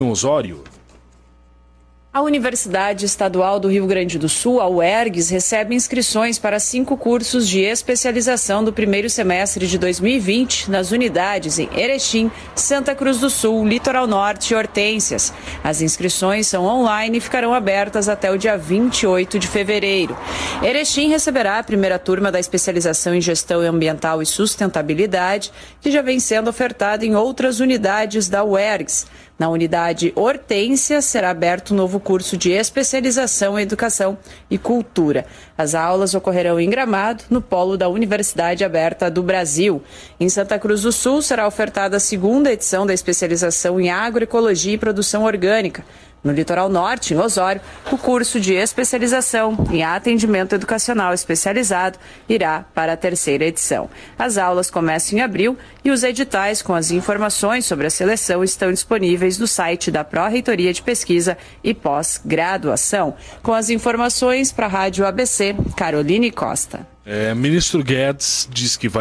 Osório. A Universidade Estadual do Rio Grande do Sul, a UERGS, recebe inscrições para 5 cursos de especialização do primeiro semestre de 2020 nas unidades em Erechim, Santa Cruz do Sul, Litoral Norte e Hortências. As inscrições são online e ficarão abertas até o dia 28 de fevereiro. Erechim receberá a primeira turma da especialização em Gestão Ambiental e Sustentabilidade, que já vem sendo ofertada em outras unidades da UERGS. Na unidade Hortência, será aberto um novo curso de especialização em Educação e Cultura. As aulas ocorrerão em Gramado, no polo da Universidade Aberta do Brasil. Em Santa Cruz do Sul, será ofertada a segunda edição da especialização em Agroecologia e Produção Orgânica. No Litoral Norte, em Osório, o curso de especialização em atendimento educacional especializado irá para a 3ª edição. As aulas começam em abril e os editais com as informações sobre a seleção estão disponíveis no site da Pró-Reitoria de Pesquisa e Pós-Graduação. Com as informações para a Rádio ABC, Caroline Costa. Ministro Guedes diz que vai